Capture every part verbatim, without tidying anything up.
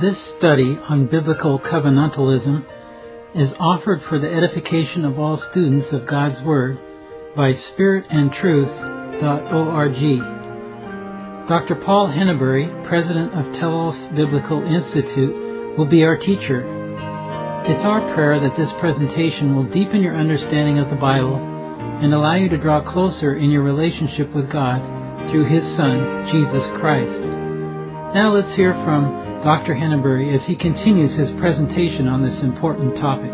This study on biblical covenantalism is offered for the edification of all students of God's Word by spirit and truth dot org. Doctor Paul Henneberry, president of Telos Biblical Institute, will be our teacher. It's our prayer that this presentation will deepen your understanding of the Bible and allow you to draw closer in your relationship with God through His Son, Jesus Christ. Now let's hear from Doctor Henneberry as he continues his presentation on this important topic.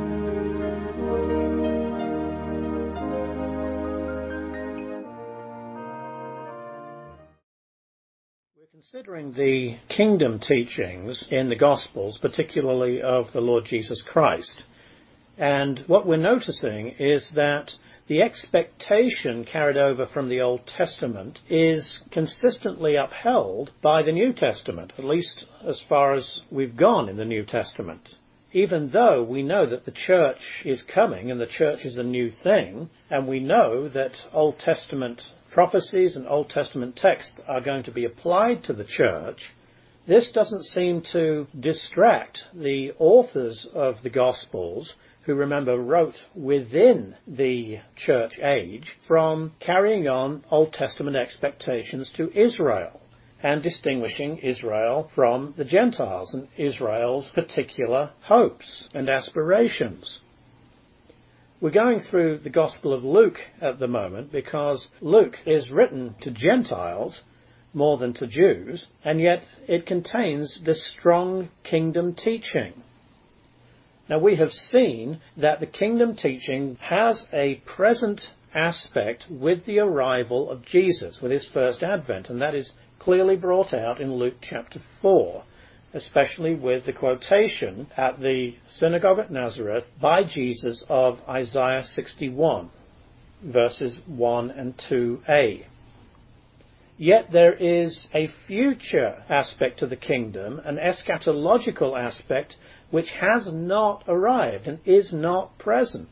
We're considering the kingdom teachings in the Gospels, particularly of the Lord Jesus Christ. And what we're noticing is that the expectation carried over from the Old Testament is consistently upheld by the New Testament, at least as far as we've gone in the New Testament. Even though we know that the church is coming and the church is a new thing, and we know that Old Testament prophecies and Old Testament texts are going to be applied to the church, this doesn't seem to distract the authors of the Gospels, who, remember, wrote within the church age, from carrying on Old Testament expectations to Israel and distinguishing Israel from the Gentiles and Israel's particular hopes and aspirations. We're going through the Gospel of Luke at the moment because Luke is written to Gentiles more than to Jews, and yet it contains this strong kingdom teaching. Now, we have seen that the kingdom teaching has a present aspect with the arrival of Jesus, with his first advent, and that is clearly brought out in Luke chapter four, especially with the quotation at the synagogue at Nazareth by Jesus of Isaiah sixty-one, verses one and two a. Yet there is a future aspect to the kingdom, an eschatological aspect, which has not arrived and is not present.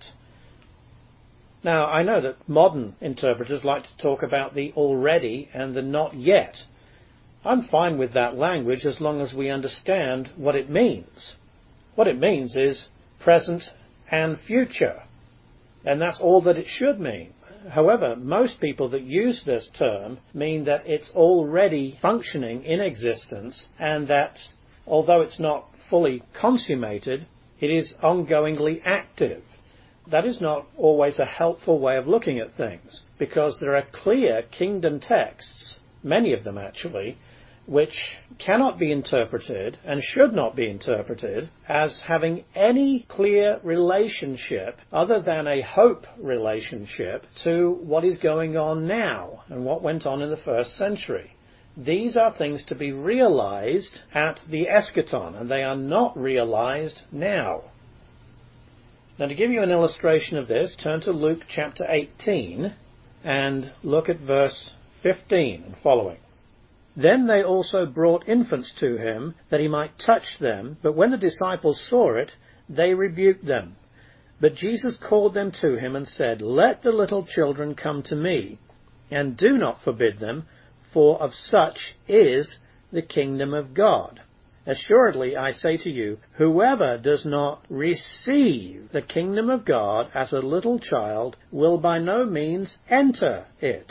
Now, I know that modern interpreters like to talk about the already and the not yet. I'm fine with that language as long as we understand what it means. What it means is present and future, and that's all that it should mean. However, most people that use this term mean that it's already functioning in existence and that, although it's not fully consummated, it is ongoingly active. That is not always a helpful way of looking at things, because there are clear kingdom texts, many of them actually, which cannot be interpreted and should not be interpreted as having any clear relationship other than a hope relationship to what is going on now and what went on in the first century. These are things to be realized at the eschaton, and they are not realized now. Now, to give you an illustration of this, turn to Luke chapter eighteen and look at verse fifteen and following. Then they also brought infants to him, that he might touch them. But when the disciples saw it, they rebuked them. But Jesus called them to him and said, Let the little children come to me, and do not forbid them, for of such is the kingdom of God. Assuredly, I say to you, whoever does not receive the kingdom of God as a little child will by no means enter it.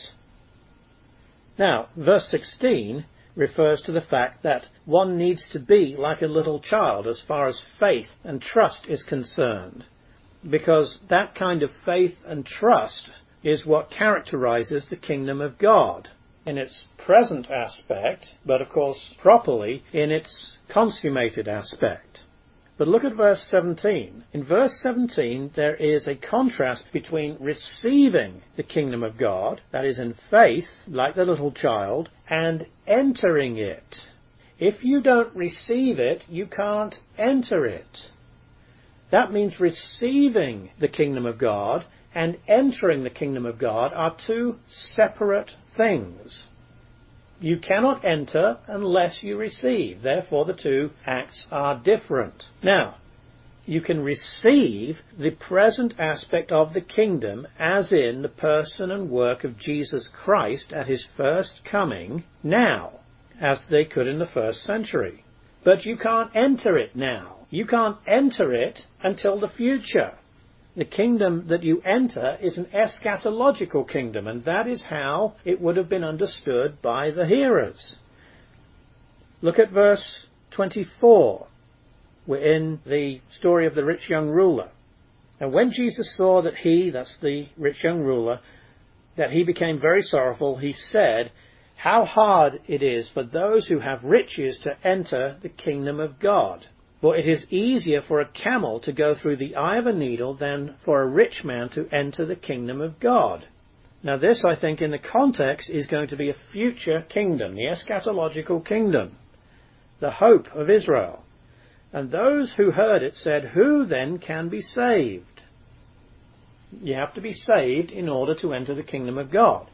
Now, verse sixteen refers to the fact that one needs to be like a little child as far as faith and trust is concerned, because that kind of faith and trust is what characterizes the kingdom of God in its present aspect, but of course properly in its consummated aspect. But look at verse seventeen. In verse seventeen, there is a contrast between receiving the kingdom of God, that is in faith, like the little child, and entering it. If you don't receive it, you can't enter it. That means receiving the kingdom of God and entering the kingdom of God are two separate things. You cannot enter unless you receive. Therefore, the two acts are different. Now, you can receive the present aspect of the kingdom as in the person and work of Jesus Christ at his first coming now, as they could in the first century. But you can't enter it now. You can't enter it until the future. The kingdom that you enter is an eschatological kingdom, and that is how it would have been understood by the hearers. Look at verse twenty-four. We're in the story of the rich young ruler. And when Jesus saw that he, that's the rich young ruler, that he became very sorrowful, he said, "How hard it is for those who have riches to enter the kingdom of God. For it is easier for a camel to go through the eye of a needle than for a rich man to enter the kingdom of God." Now this, I think, in the context is going to be a future kingdom, the eschatological kingdom, the hope of Israel. And those who heard it said, "Who then can be saved?" You have to be saved in order to enter the kingdom of God.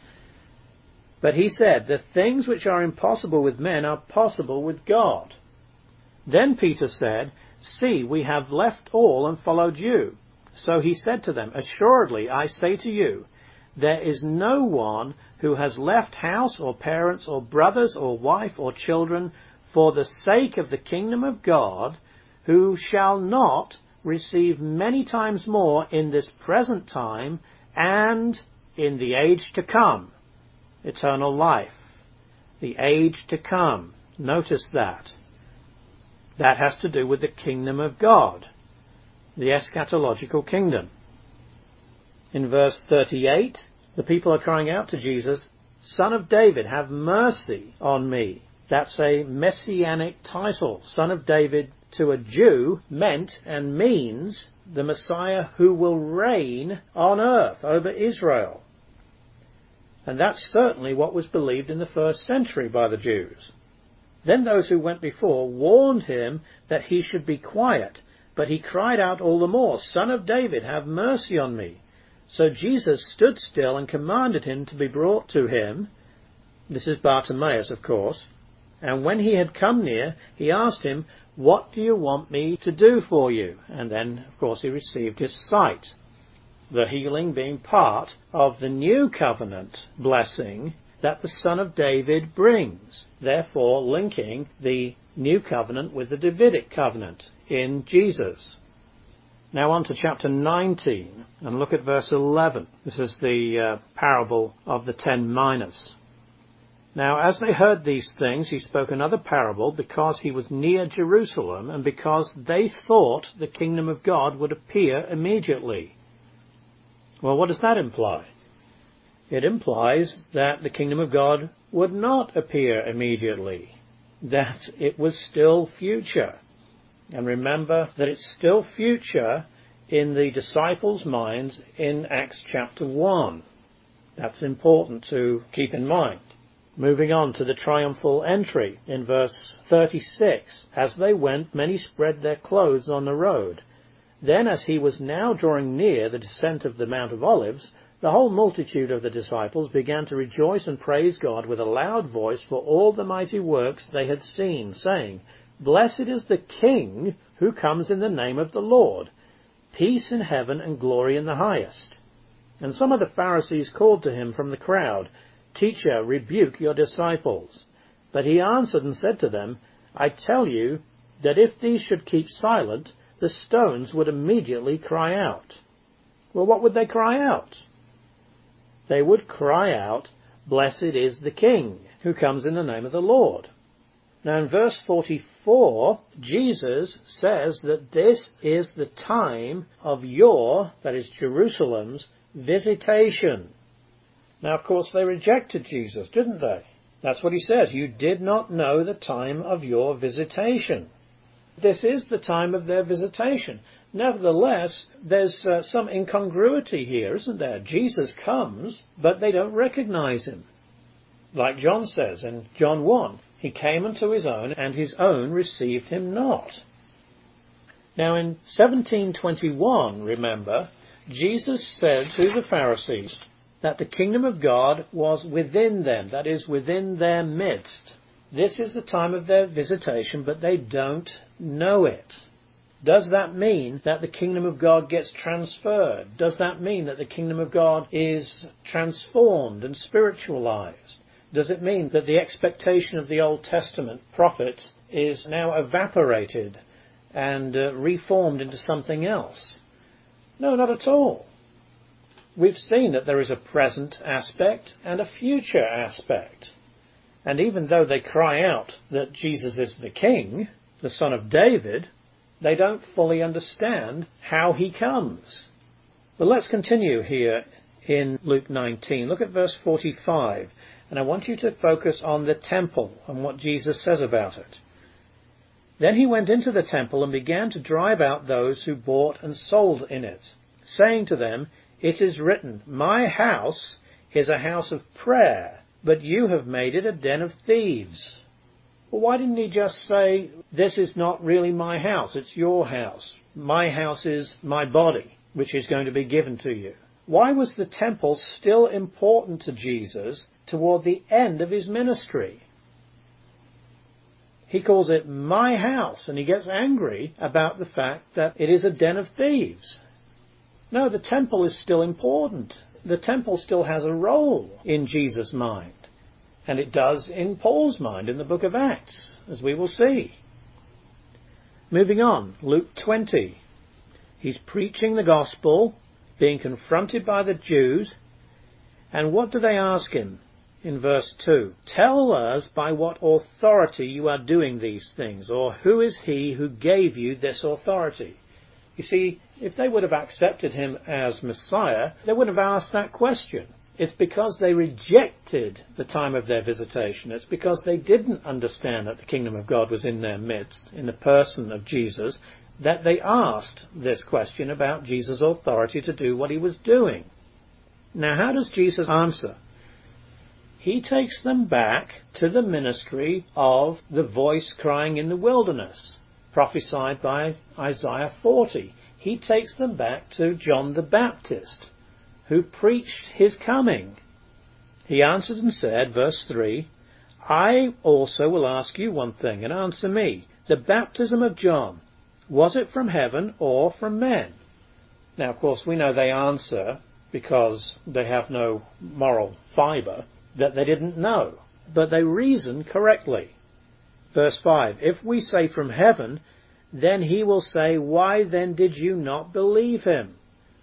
But he said, "The things which are impossible with men are possible with God." Then Peter said, "See, we have left all and followed you." So he said to them, "Assuredly, I say to you, there is no one who has left house or parents or brothers or wife or children for the sake of the kingdom of God, who shall not receive many times more in this present time and in the age to come." Eternal life. The age to come. Notice that. That has to do with the kingdom of God, the eschatological kingdom. In verse thirty-eight, the people are crying out to Jesus, "Son of David, have mercy on me." That's a messianic title. Son of David to a Jew meant and means the Messiah who will reign on earth over Israel. And that's certainly what was believed in the first century by the Jews. Then those who went before warned him that he should be quiet, but he cried out all the more, "Son of David, have mercy on me." So Jesus stood still and commanded him to be brought to him. This is Bartimaeus, of course. And when he had come near, he asked him, "What do you want me to do for you?" And then, of course, he received his sight. The healing being part of the new covenant blessing that the Son of David brings, therefore linking the new covenant with the Davidic covenant in Jesus. Now on to chapter nineteen, and look at verse eleven. This is the uh, parable of the ten minas. Now as they heard these things, he spoke another parable, because he was near Jerusalem, and because they thought the kingdom of God would appear immediately. Well, what does that imply? It implies that the kingdom of God would not appear immediately, that it was still future. And remember that it's still future in the disciples' minds in Acts chapter one. That's important to keep in mind. Moving on to the triumphal entry in verse thirty-six. As they went, many spread their clothes on the road. Then, as he was now drawing near the descent of the Mount of Olives, the whole multitude of the disciples began to rejoice and praise God with a loud voice for all the mighty works they had seen, saying, "Blessed is the King who comes in the name of the Lord. Peace in heaven and glory in the highest." And some of the Pharisees called to him from the crowd, "Teacher, rebuke your disciples." But he answered and said to them, "I tell you that if these should keep silent, the stones would immediately cry out." Well, what would they cry out? They would cry out, "Blessed is the King who comes in the name of the Lord." Now in verse forty-four, Jesus says that this is the time of your, that is Jerusalem's, visitation. Now, of course, they rejected Jesus, didn't they? That's what he says. You did not know the time of your visitation. This is the time of their visitation. Nevertheless, there's uh, some incongruity here, isn't there? Jesus comes, but they don't recognize him. Like John says in John one, he came unto his own, and his own received him not. Now in seventeen twenty-one, remember, Jesus said to the Pharisees that the kingdom of God was within them, that is, within their midst. This is the time of their visitation, but they don't know it. Does that mean that the kingdom of God gets transferred? Does that mean that the kingdom of God is transformed and spiritualized? Does it mean that the expectation of the Old Testament prophet is now evaporated and uh, reformed into something else. No, not at all. We've seen that there is a present aspect and a future aspect. And even though they cry out that Jesus is the King, the Son of David, they don't fully understand how he comes. But let's continue here in Luke nineteen. Look at verse forty-five. And I want you to focus on the temple and what Jesus says about it. Then he went into the temple and began to drive out those who bought and sold in it, saying to them, "It is written, my house is a house of prayer, but you have made it a den of thieves." Well, why didn't he just say, this is not really my house, it's your house. My house is my body, which is going to be given to you. Why was the temple still important to Jesus toward the end of his ministry? He calls it my house, and he gets angry about the fact that it is a den of thieves. No, the temple is still important. The temple still has a role in Jesus' mind. And it does in Paul's mind in the book of Acts, as we will see. Moving on, Luke twenty. He's preaching the gospel, being confronted by the Jews. And what do they ask him in verse two? "Tell us by what authority you are doing these things, or who is he who gave you this authority?" You see, if they would have accepted him as Messiah, they wouldn't have asked that question. It's because they rejected the time of their visitation. It's because they didn't understand that the kingdom of God was in their midst, in the person of Jesus, that they asked this question about Jesus' authority to do what he was doing. Now, how does Jesus answer? He takes them back to the ministry of the voice crying in the wilderness, prophesied by Isaiah forty. He takes them back to John the Baptist, who preached his coming. He answered and said, verse three, "I also will ask you one thing, and answer me. The baptism of John, was it from heaven or from men?" Now, of course, we know they answer, because they have no moral fibre, that they didn't know. But they reason correctly. Verse five, "If we say from heaven, then he will say, why then did you not believe him?"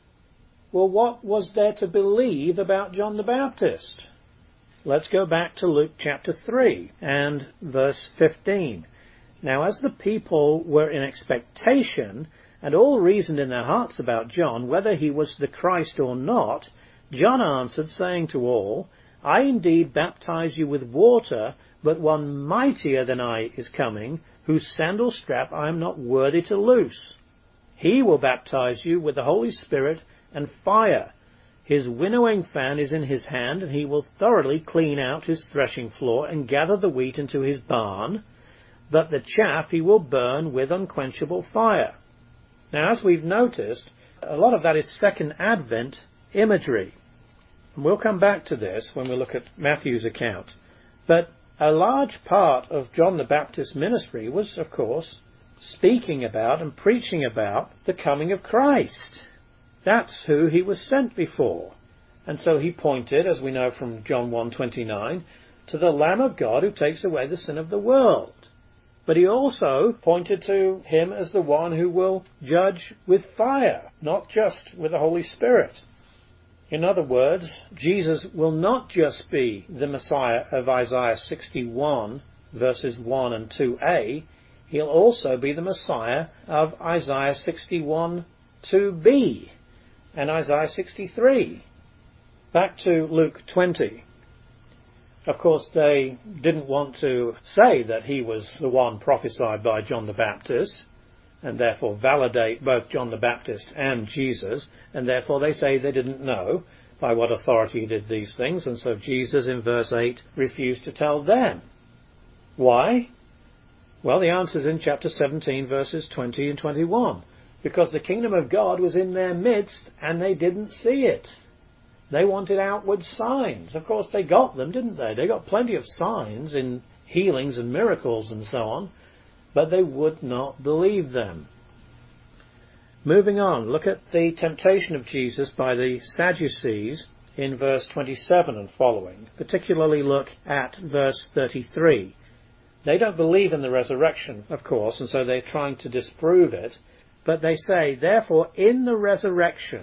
Well, what was there to believe about John the Baptist? Let's go back to Luke chapter three and verse fifteen. "Now as the people were in expectation, and all reasoned in their hearts about John, whether he was the Christ or not, John answered, saying to all, I indeed baptize you with water, but one mightier than I is coming, whose sandal strap I am not worthy to loose. He will baptize you with the Holy Spirit and fire. His winnowing fan is in his hand, and he will thoroughly clean out his threshing floor and gather the wheat into his barn, but the chaff he will burn with unquenchable fire." Now, as we've noticed, a lot of that is Second Advent imagery. And we'll come back to this when we look at Matthew's account. But a large part of John the Baptist's ministry was, of course, speaking about and preaching about the coming of Christ. That's who he was sent before. And so he pointed, as we know from John one twenty-nine, to the Lamb of God who takes away the sin of the world. But he also pointed to him as the one who will judge with fire, not just with the Holy Spirit. In other words, Jesus will not just be the Messiah of Isaiah sixty-one, verses one and two a, he'll also be the Messiah of Isaiah sixty-one, two b, and Isaiah sixty-three. Back to Luke twenty. Of course, they didn't want to say that he was the one prophesied by John the Baptist, and therefore validate both John the Baptist and Jesus, and therefore they say they didn't know by what authority he did these things, and so Jesus in verse eight refused to tell them. Why? Well, the answer's in chapter seventeen, verses twenty and twenty-one. Because the kingdom of God was in their midst, and they didn't see it. They wanted outward signs. Of course, they got them, didn't they? They got plenty of signs in healings and miracles and so on, but they would not believe them. Moving on, look at the temptation of Jesus by the Sadducees in verse twenty-seven and following. Particularly look at verse thirty-three. They don't believe in the resurrection, of course, and so they're trying to disprove it. But they say, therefore, in the resurrection,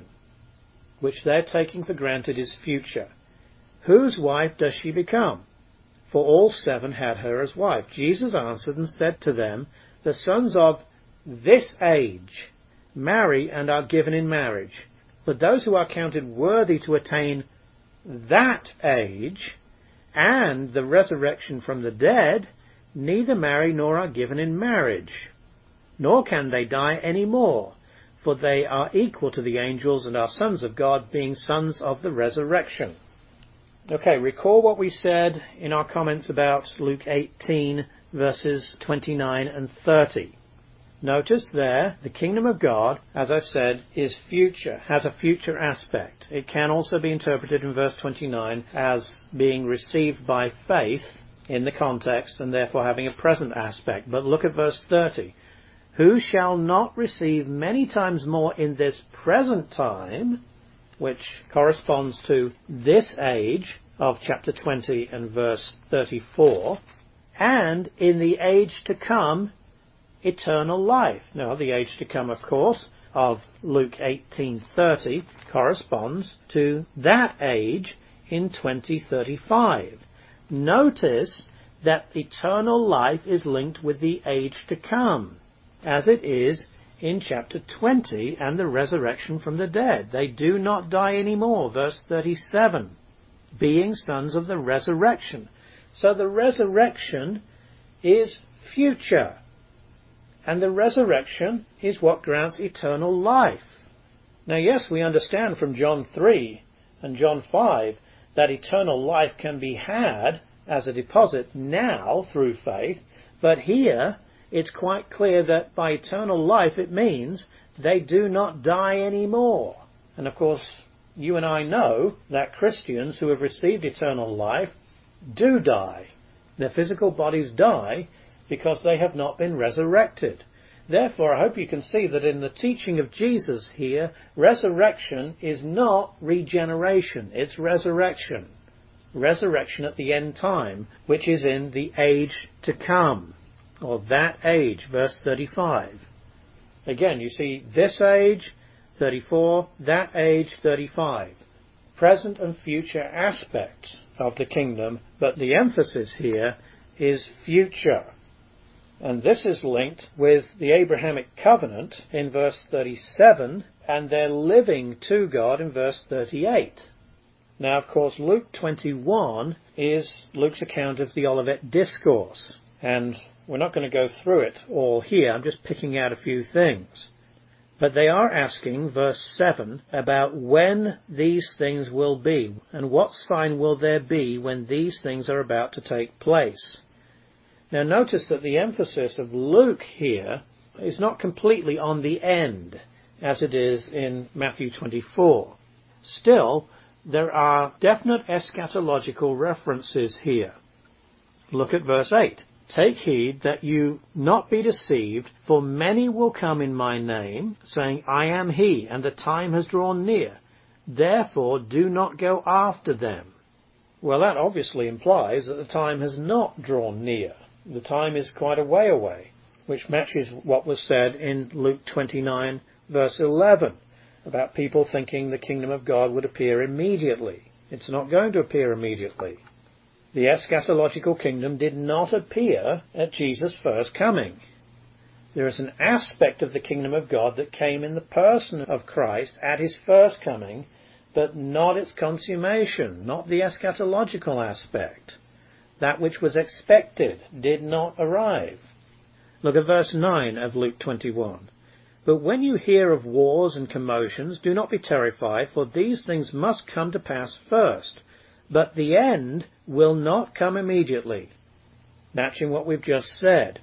which they're taking for granted is future, whose wife does she become? For all seven had her as wife. Jesus answered and said to them, the sons of this age marry and are given in marriage. But those who are counted worthy to attain that age and the resurrection from the dead neither marry nor are given in marriage, nor can they die any more, for they are equal to the angels and are sons of God, being sons of the resurrection. Okay, recall what we said in our comments about Luke eighteen, verses twenty-nine and thirty. Notice there, the kingdom of God, as I've said, is future, has a future aspect. It can also be interpreted in verse twenty-nine as being received by faith in the context and therefore having a present aspect. But look at verse thirty. Who shall not receive many times more in this present time, which corresponds to this age of chapter twenty and verse thirty-four, and in the age to come, eternal life. Now, the age to come, of course, of Luke eighteen thirty corresponds to that age in twenty thirty-five. Notice that eternal life is linked with the age to come, as it is in chapter twenty and the resurrection from the dead. They do not die anymore, verse thirty-seven, being sons of the resurrection. So the resurrection is future, and the resurrection is what grants eternal life. Now, yes, we understand from John three and John five that eternal life can be had as a deposit now through faith, but here it's quite clear that by eternal life it means they do not die anymore. And of course, you and I know that Christians who have received eternal life do die. Their physical bodies die because they have not been resurrected. Therefore, I hope you can see that in the teaching of Jesus here, resurrection is not regeneration, it's resurrection. Resurrection at the end time, which is in the age to come, or that age, verse thirty-five. Again, you see this age, thirty-four, that age, thirty-five. Present and future aspects of the kingdom, but the emphasis here is future. And this is linked with the Abrahamic covenant in verse thirty-seven and their living to God in verse thirty-eight. Now, of course, Luke twenty-one is Luke's account of the Olivet Discourse, and we're not going to go through it all here. I'm just picking out a few things. But they are asking, verse seven, about when these things will be, and what sign will there be when these things are about to take place. Now, notice that the emphasis of Luke here is not completely on the end, as it is in Matthew twenty-four. Still, there are definite eschatological references here. Look at verse eight. Take heed that you not be deceived, for many will come in my name, saying, I am he, and the time has drawn near. Therefore do not go after them. Well, that obviously implies that the time has not drawn near. The time is quite a way away, which matches what was said in Luke twenty-nine, verse eleven, about people thinking the kingdom of God would appear immediately. It's not going to appear immediately. The eschatological kingdom did not appear at Jesus' first coming. There is an aspect of the kingdom of God that came in the person of Christ at his first coming, but not its consummation, not the eschatological aspect. That which was expected did not arrive. Look at verse nine of Luke twenty-one. But when you hear of wars and commotions, do not be terrified, for these things must come to pass first. But the end will not come immediately. Matching what we've just said.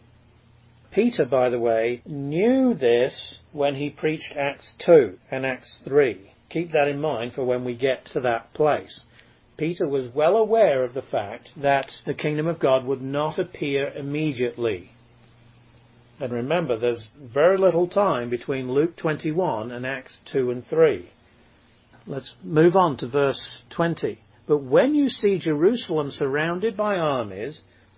Peter, by the way, knew this when he preached Acts two and Acts three. Keep that in mind for when we get to that place. Peter was well aware of the fact that the kingdom of God would not appear immediately. And remember, there's very little time between Luke twenty-one and Acts two and three. Let's move on to verse twenty. But when you see Jerusalem surrounded by armies,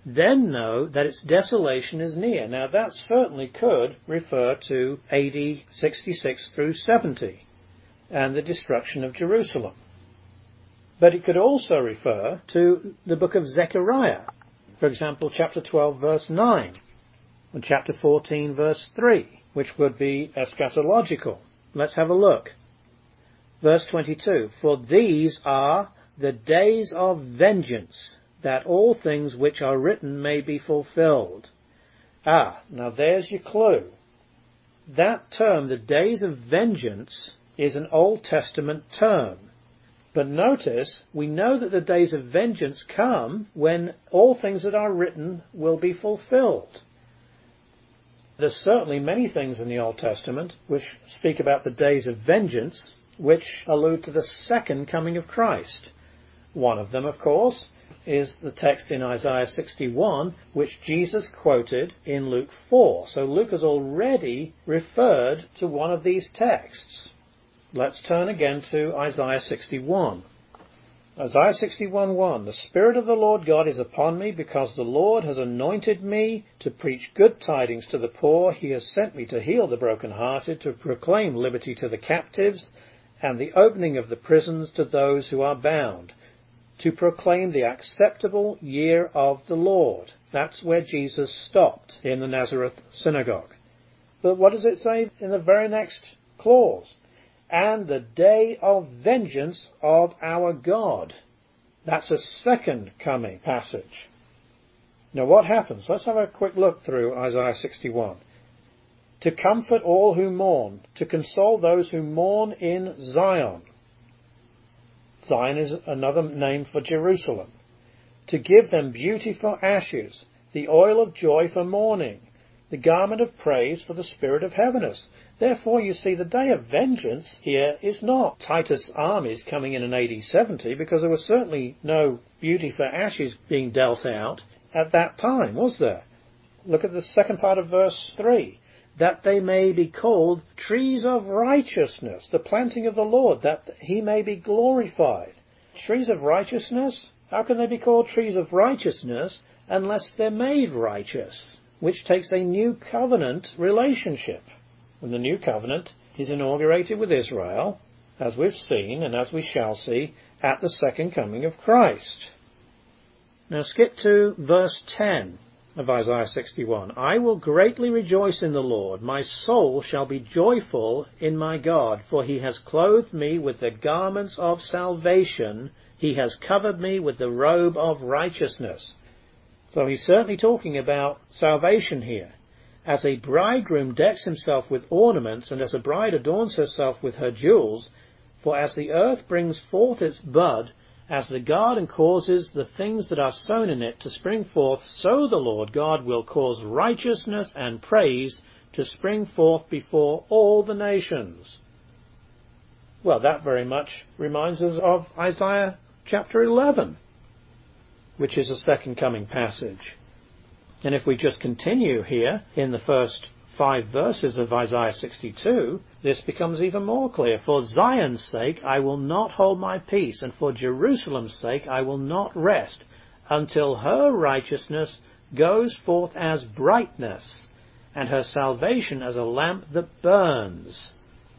then know that its desolation is near. Now that certainly could refer to A D sixty-six through seventy and the destruction of Jerusalem. But it could also refer to the book of Zechariah, for example, chapter twelve, verse nine, and chapter fourteen, verse three, which would be eschatological. Let's have a look. Verse twenty-two, for these are the days of vengeance, that all things which are written may be fulfilled. Ah, now there's your clue. That term, the days of vengeance, is an Old Testament term. But notice, we know that the days of vengeance come when all things that are written will be fulfilled. There's certainly many things in the Old Testament which speak about the days of vengeance, which allude to the second coming of Christ. One of them, of course, is the text in Isaiah sixty-one, which Jesus quoted in Luke four. So Luke has already referred to one of these texts. Let's turn again to Isaiah sixty-one. Isaiah sixty-one one, the Spirit of the Lord God is upon me, because the Lord has anointed me to preach good tidings to the poor. He has sent me to heal the brokenhearted, to proclaim liberty to the captives, and the opening of the prisons to those who are bound, to proclaim the acceptable year of the Lord. That's where Jesus stopped, in the Nazareth synagogue. But what does it say in the very next clause? And the day of vengeance of our God. That's a second coming passage. Now what happens? Let's have a quick look through Isaiah sixty-one. To comfort all who mourn, to console those who mourn in Zion. Zion is another name for Jerusalem. To give them beauty for ashes, the oil of joy for mourning, the garment of praise for the spirit of heaviness. Therefore, you see, the day of vengeance here is not Titus' armies coming in in A D seventy, because there was certainly no beauty for ashes being dealt out at that time, was there? Look at the second part of verse three. That they may be called trees of righteousness, the planting of the Lord, that he may be glorified. Trees of righteousness? How can they be called trees of righteousness unless they're made righteous? Which takes a new covenant relationship. And the new covenant is inaugurated with Israel, as we've seen and as we shall see, at the second coming of Christ. Now skip to verse ten of Isaiah sixty-one. I will greatly rejoice in the Lord. My soul shall be joyful in my God, for he has clothed me with the garments of salvation. He has covered me with the robe of righteousness. So he's certainly talking about salvation here. As a bridegroom decks himself with ornaments, and as a bride adorns herself with her jewels, for as the earth brings forth its bud, as the garden causes the things that are sown in it to spring forth, so the Lord God will cause righteousness and praise to spring forth before all the nations. Well, that very much reminds us of Isaiah chapter eleven, which is a second coming passage. And if we just continue here in the first five verses of Isaiah sixty-two, this becomes even more clear. For Zion's sake I will not hold my peace, and for Jerusalem's sake I will not rest, until her righteousness goes forth as brightness, and her salvation as a lamp that burns.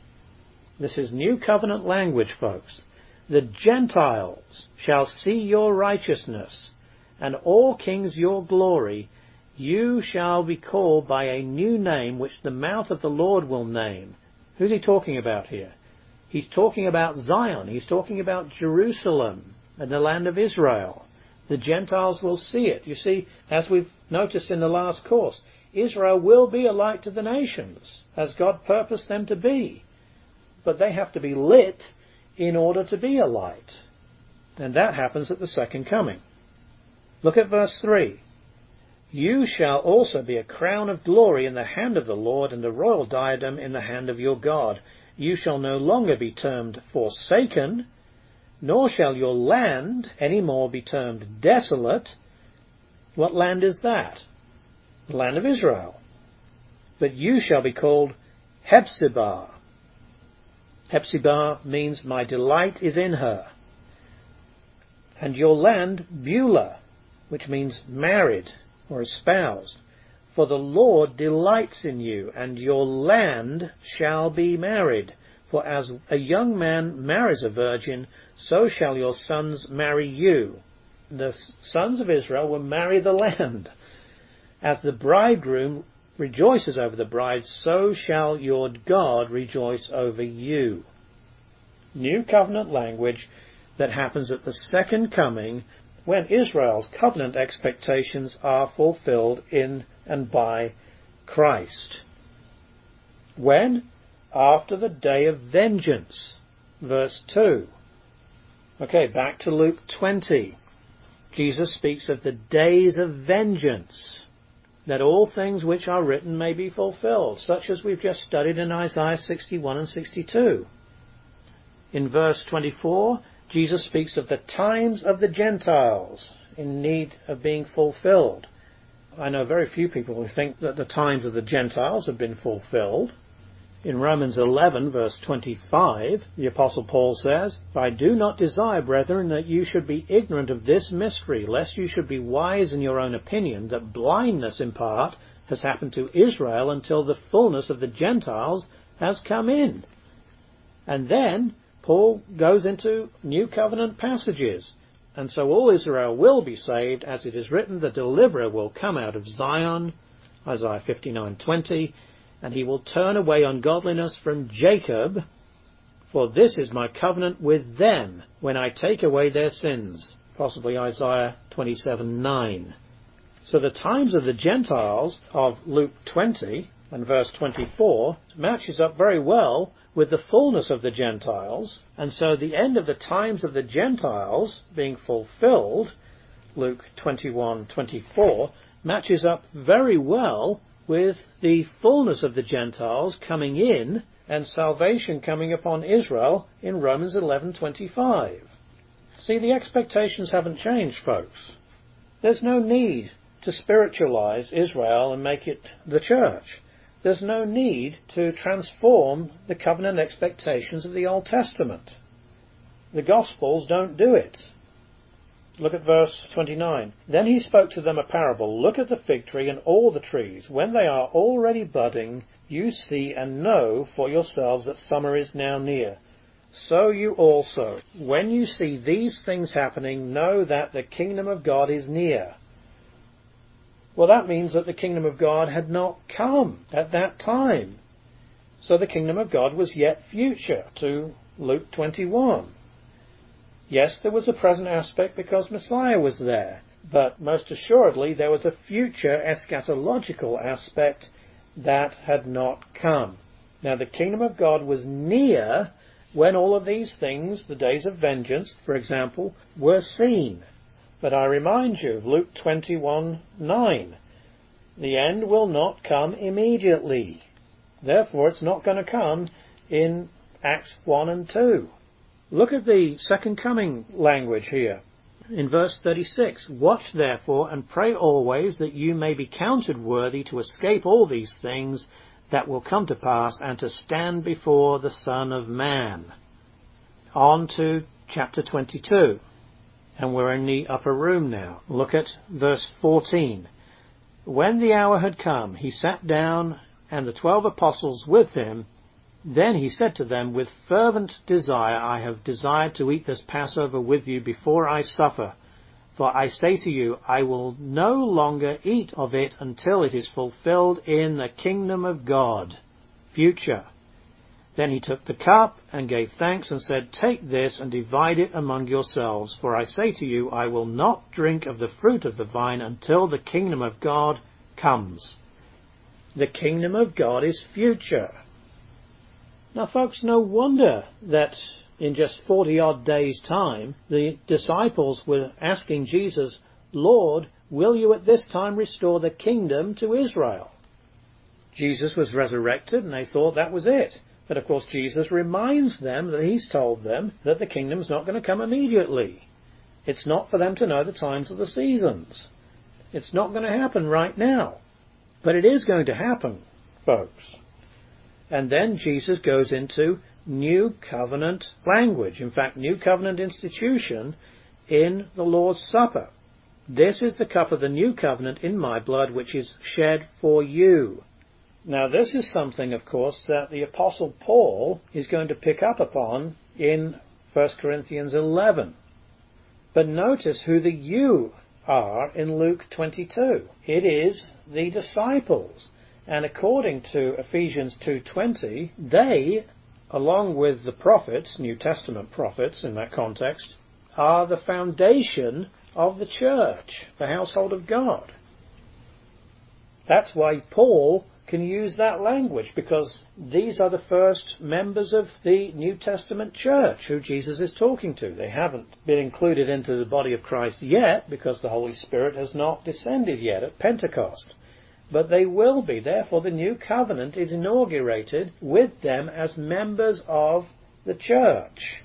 This is new covenant language, folks. The Gentiles shall see your righteousness, and all kings your glory. You shall be called by a new name which the mouth of the Lord will name. Who's he talking about here? He's talking about Zion. He's talking about Jerusalem and the land of Israel. The Gentiles will see it. You see, as we've noticed in the last course, Israel will be a light to the nations, as God purposed them to be. But they have to be lit in order to be a light. And that happens at the second coming. Look at verse three. You shall also be a crown of glory in the hand of the Lord, and a royal diadem in the hand of your God. You shall no longer be termed forsaken, nor shall your land any more be termed desolate. What land is that? The land of Israel. But you shall be called Hephzibah. Hephzibah means my delight is in her. And your land Beulah. which means married or espoused. For the Lord delights in you, and your land shall be married. For as a young man marries a virgin, so shall your sons marry you. The sons of Israel will marry the land. As the bridegroom rejoices over the bride, so shall your God rejoice over you. New covenant language that happens at the second coming, when Israel's covenant expectations are fulfilled in and by Christ. When? After the day of vengeance. Verse two. Okay, back to Luke twenty. Jesus speaks of the days of vengeance, that all things which are written may be fulfilled, such as we've just studied in Isaiah sixty-one and sixty-two. In verse twenty-four, Jesus speaks of the times of the Gentiles in need of being fulfilled. I know very few people who think that the times of the Gentiles have been fulfilled. In Romans eleven, verse twenty-five, the Apostle Paul says, I do not desire, brethren, that you should be ignorant of this mystery, lest you should be wise in your own opinion, that blindness in part has happened to Israel until the fullness of the Gentiles has come in. And then Paul goes into New Covenant passages. And so all Israel will be saved, as it is written, the deliverer will come out of Zion, Isaiah fifty-nine twenty, and he will turn away ungodliness from Jacob, for this is my covenant with them when I take away their sins, possibly Isaiah twenty-seven nine. So the times of the Gentiles of Luke twenty and verse twenty-four matches up very well with the fullness of the Gentiles, and so the end of the times of the Gentiles being fulfilled, Luke twenty-one twenty-four, matches up very well with the fullness of the Gentiles coming in and salvation coming upon Israel in Romans eleven twenty-five. See, the expectations haven't changed, folks. There's no need to spiritualize Israel and make it the church. There's no need to transform the covenant expectations of the Old Testament. The Gospels don't do it. Look at verse twenty-nine. Then he spoke to them a parable. Look at the fig tree and all the trees. When they are already budding, you see and know for yourselves that summer is now near. So you also, when you see these things happening, know that the kingdom of God is near. Well, that means that the kingdom of God had not come at that time. So the kingdom of God was yet future to Luke twenty-one. Yes, there was a present aspect because Messiah was there, but most assuredly there was a future eschatological aspect that had not come. Now the kingdom of God was near when all of these things, the days of vengeance, for example, were seen. But I remind you of Luke twenty-one nine. The end will not come immediately. Therefore, it's not going to come in Acts one and two. Look at the second coming language here. In verse thirty-six, watch therefore and pray always that you may be counted worthy to escape all these things that will come to pass and to stand before the Son of Man. On to chapter twenty-two. And we're in the upper room now. Look at verse fourteen. When the hour had come, he sat down, and the twelve apostles with him. Then he said to them, with fervent desire I have desired to eat this Passover with you before I suffer. For I say to you, I will no longer eat of it until it is fulfilled in the kingdom of God. Future. Then he took the cup and gave thanks and said, take this and divide it among yourselves. For I say to you, I will not drink of the fruit of the vine until the kingdom of God comes. The kingdom of God is future. Now, folks, no wonder that in just forty odd days' time, the disciples were asking Jesus, Lord, will you at this time restore the kingdom to Israel? Jesus was resurrected and they thought that was it. But of course Jesus reminds them that he's told them that the kingdom's not going to come immediately. It's not for them to know the times of the seasons. It's not going to happen right now. But it is going to happen, folks. And then Jesus goes into New Covenant language. In fact, New Covenant institution in the Lord's Supper. This is the cup of the new covenant in my blood, which is shed for you. Now this is something, of course, that the Apostle Paul is going to pick up upon in First Corinthians eleven. But notice who the you are in Luke twenty-two. It is the disciples. And according to Ephesians two twenty, they, along with the prophets, New Testament prophets in that context, are the foundation of the church, the household of God. That's why Paul can use that language, because these are the first members of the New Testament church who Jesus is talking to. They haven't been included into the body of Christ yet, because the Holy Spirit has not descended yet at Pentecost. But they will be. Therefore, the new covenant is inaugurated with them as members of the church.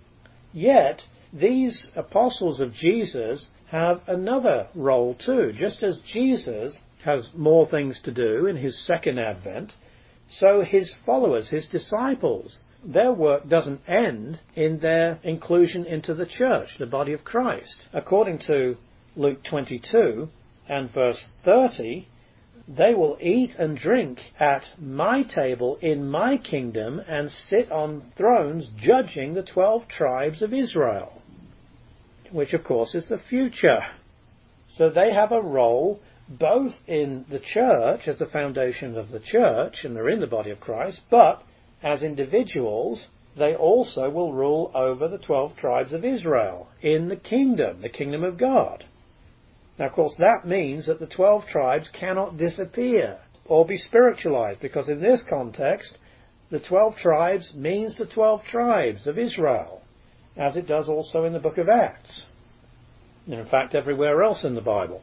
Yet, these apostles of Jesus have another role too. Just as Jesus has more things to do in his second advent, so his followers, his disciples, their work doesn't end in their inclusion into the church, the body of Christ. According to Luke twenty-two and verse thirty, they will eat and drink at my table in my kingdom and sit on thrones judging the twelve tribes of Israel, which of course is the future. So they have a role both in the church as the foundation of the church, and they're in the body of Christ, but as individuals they also will rule over the twelve tribes of Israel in the kingdom, the kingdom of God. Now, of course, that means that the twelve tribes cannot disappear or be spiritualized, because in this context, the twelve tribes means the twelve tribes of Israel, as it does also in the book of Acts, and in fact everywhere else in the Bible.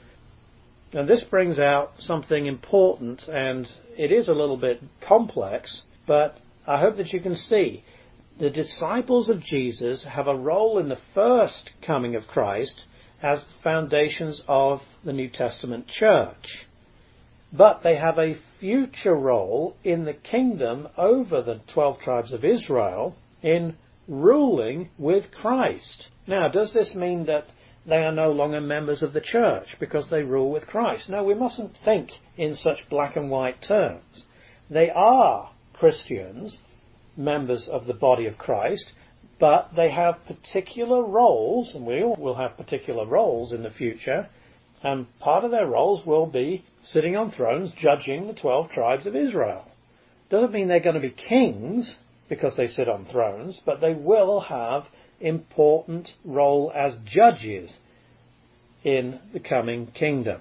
And this brings out something important, and it is a little bit complex, but I hope that you can see the disciples of Jesus have a role in the first coming of Christ as the foundations of the New Testament church. But they have a future role in the kingdom over the twelve tribes of Israel in ruling with Christ. Now, does this mean that they are no longer members of the church because they rule with Christ? No, we mustn't think in such black and white terms. They are Christians, members of the body of Christ, but they have particular roles, and we all will have particular roles in the future, and part of their roles will be sitting on thrones judging the twelve tribes of Israel. Doesn't mean they're going to be kings because they sit on thrones, but they will have important role as judges in the coming kingdom.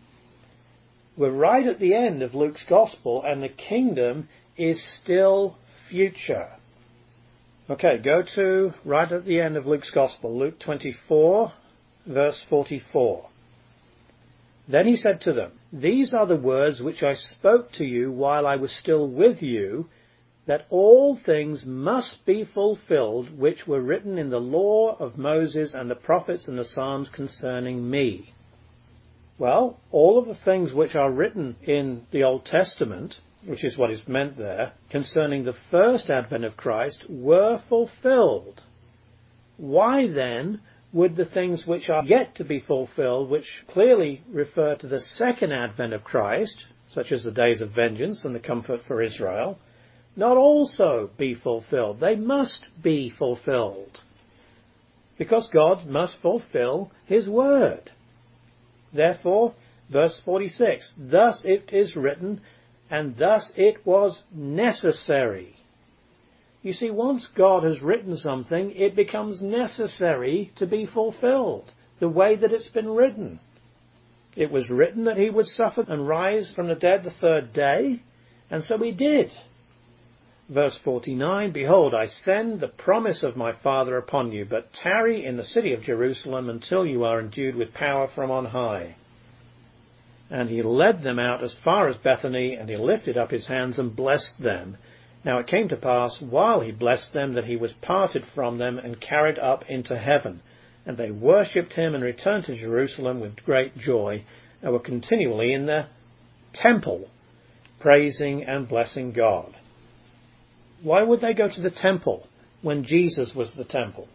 We're right at the end of Luke's Gospel, and the kingdom is still future. Okay, go to right at the end of Luke's Gospel, Luke twenty-four, verse forty-four. Then he said to them, "These are the words which I spoke to you while I was still with you, that all things must be fulfilled which were written in the law of Moses and the prophets and the Psalms concerning me." Well, all of the things which are written in the Old Testament, which is what is meant there, concerning the first advent of Christ, were fulfilled. Why then would the things which are yet to be fulfilled, which clearly refer to the second advent of Christ, such as the days of vengeance and the comfort for Israel, not also be fulfilled? They must be fulfilled, because God must fulfill his word. Therefore, verse forty-six, "Thus it is written, and thus it was necessary." You see, once God has written something, it becomes necessary to be fulfilled, the way that it's been written. It was written that he would suffer and rise from the dead the third day, and so he did. Verse forty-nine, "Behold, I send the promise of my Father upon you, but tarry in the city of Jerusalem until you are endued with power from on high." And he led them out as far as Bethany, and he lifted up his hands and blessed them. Now it came to pass, while he blessed them, that he was parted from them and carried up into heaven. And they worshipped him and returned to Jerusalem with great joy, and were continually in the temple, praising and blessing God. Why would they go to the temple when Jesus was the temple?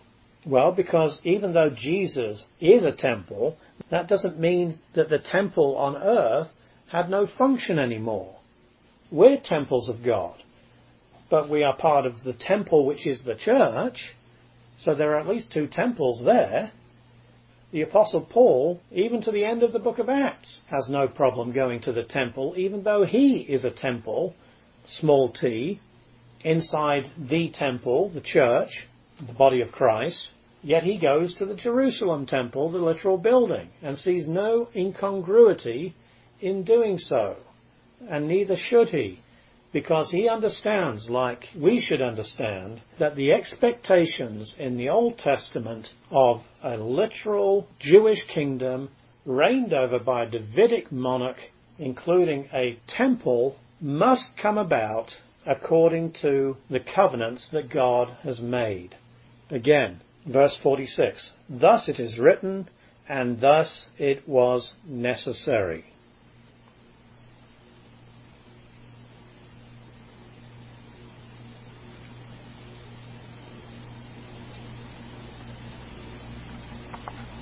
Well, because even though Jesus is a temple, that doesn't mean that the temple on earth had no function anymore. We're temples of God, but we are part of the temple which is the church, so there are at least two temples there. The Apostle Paul, even to the end of the book of Acts, has no problem going to the temple, even though he is a temple, small t, inside the temple, the church, the body of Christ. Yet he goes to the Jerusalem temple, the literal building, and sees no incongruity in doing so. And neither should he, because he understands, like we should understand, that the expectations in the Old Testament of a literal Jewish kingdom reigned over by a Davidic monarch, including a temple, must come about according to the covenants that God has made. Again, verse forty-six, thus it is written, and thus it was necessary.